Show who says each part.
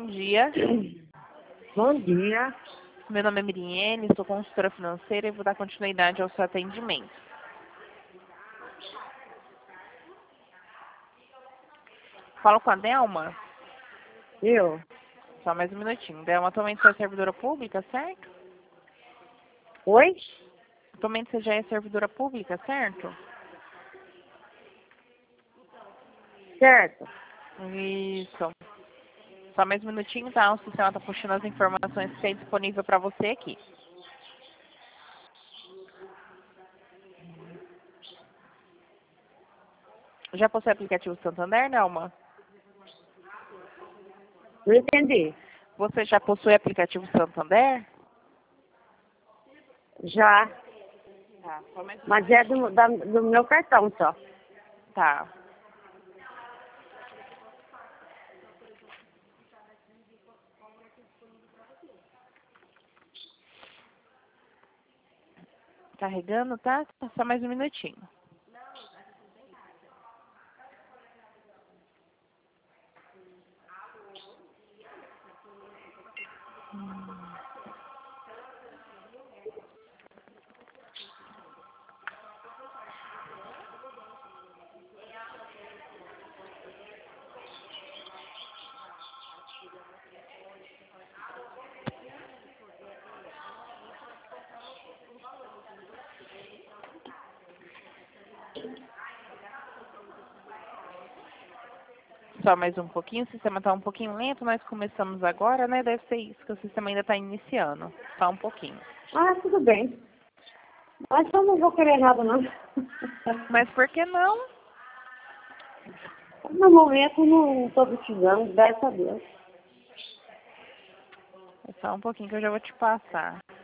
Speaker 1: dia.
Speaker 2: Bom dia.
Speaker 1: Meu nome é Miriene, sou consultora financeira e vou dar continuidade ao seu atendimento. Falo com a Delma?
Speaker 2: Eu?
Speaker 1: Só mais um minutinho. Delma, atualmente você é servidora pública, certo?
Speaker 2: Oi?
Speaker 1: Atualmente você já é servidora pública, certo?
Speaker 2: Certo.
Speaker 1: Isso. Só mais um minutinho, tá? O sistema tá puxando as informações que tem disponível para você aqui. Já possui o aplicativo Santander, Delma?
Speaker 2: Não entendi.
Speaker 1: Você já possui o aplicativo Santander?
Speaker 2: Já.
Speaker 1: Tá, só mais um
Speaker 2: Mas é do meu cartão só.
Speaker 1: Tá. Carregando, tá? Só mais um minutinho. Só mais um pouquinho, o sistema está um pouquinho lento, nós começamos agora, né? Deve ser isso, que o sistema ainda está iniciando. Só um pouquinho.
Speaker 2: Ah, tudo bem. Mas eu não vou querer nada, não.
Speaker 1: Mas por que não?
Speaker 2: No momento não estou precisando, graças a Deus.
Speaker 1: É só um pouquinho que eu já vou te passar.